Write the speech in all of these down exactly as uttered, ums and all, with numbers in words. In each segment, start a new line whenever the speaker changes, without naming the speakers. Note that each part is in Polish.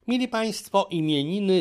Mili Państwo, imieniny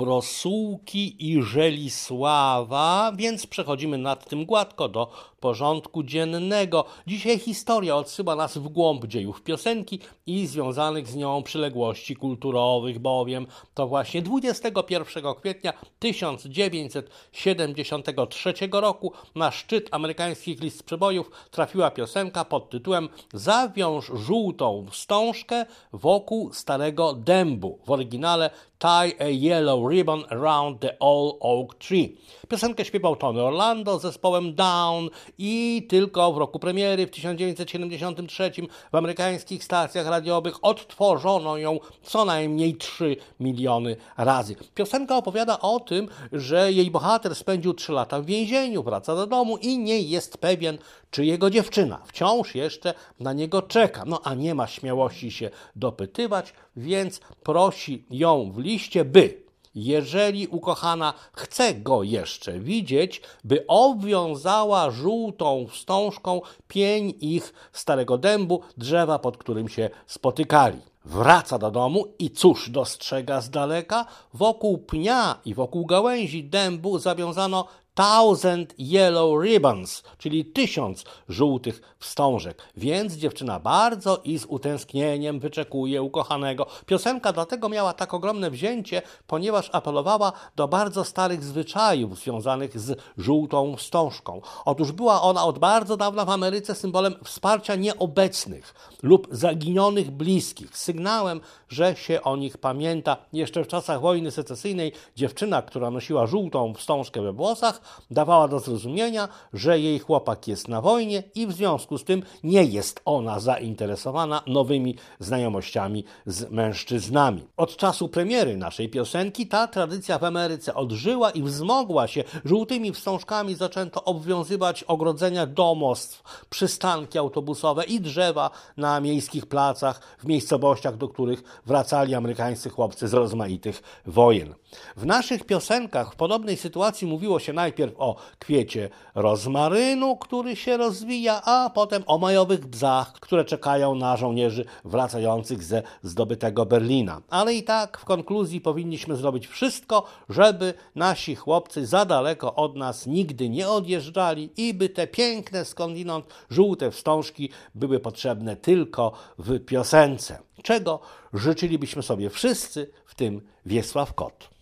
Dobrosółki i Żelisława, więc przechodzimy nad tym gładko do porządku dziennego. Dzisiaj historia odsyła nas w głąb dziejów piosenki i związanych z nią przyległości kulturowych, bowiem to właśnie dwudziestego pierwszego kwietnia tysiąc dziewięćset siedemdziesiątego trzeciego roku na szczyt amerykańskich list przebojów trafiła piosenka pod tytułem Zawiąż żółtą wstążkę wokół starego dębu. W oryginale Tie a Yellow Ribbon Around the Old Oak Tree. Piosenkę śpiewał Tony Orlando z zespołem Down i tylko w roku premiery w tysiąc dziewięćset siedemdziesiątym trzecim w amerykańskich stacjach radiowych odtworzono ją co najmniej trzy miliony razy. Piosenka opowiada o tym, że jej bohater spędził trzy lata w więzieniu, wraca do domu i nie jest pewien, czy jego dziewczyna wciąż jeszcze na niego czeka. No a nie ma śmiałości się dopytywać, więc prosi ją w liście, by jeżeli ukochana chce go jeszcze widzieć, by obwiązała żółtą wstążką pień ich starego dębu, drzewa, pod którym się spotykali. Wraca do domu i cóż dostrzega z daleka? Wokół pnia i wokół gałęzi dębu zawiązano Thousand Yellow Ribbons, czyli tysiąc żółtych wstążek. Więc dziewczyna bardzo i z utęsknieniem wyczekuje ukochanego. Piosenka dlatego miała tak ogromne wzięcie, ponieważ apelowała do bardzo starych zwyczajów związanych z żółtą wstążką. Otóż była ona od bardzo dawna w Ameryce symbolem wsparcia nieobecnych lub zaginionych bliskich, sygnałem, że się o nich pamięta. Jeszcze w czasach wojny secesyjnej dziewczyna, która nosiła żółtą wstążkę we włosach, dawała do zrozumienia, że jej chłopak jest na wojnie i w związku z tym nie jest ona zainteresowana nowymi znajomościami z mężczyznami. Od czasu premiery naszej piosenki ta tradycja w Ameryce odżyła i wzmogła się. Żółtymi wstążkami zaczęto obwiązywać ogrodzenia domostw, przystanki autobusowe i drzewa na miejskich placach, w miejscowościach, do których wracali amerykańscy chłopcy z rozmaitych wojen. W naszych piosenkach w podobnej sytuacji mówiło się najpierw o kwiecie rozmarynu, który się rozwija, a potem o majowych bzach, które czekają na żołnierzy wracających ze zdobytego Berlina. Ale i tak w konkluzji powinniśmy zrobić wszystko, żeby nasi chłopcy za daleko od nas nigdy nie odjeżdżali i by te piękne skądinąd żółte wstążki były potrzebne tylko w piosence. Czego życzylibyśmy sobie wszyscy, w tym Wiesław Kot.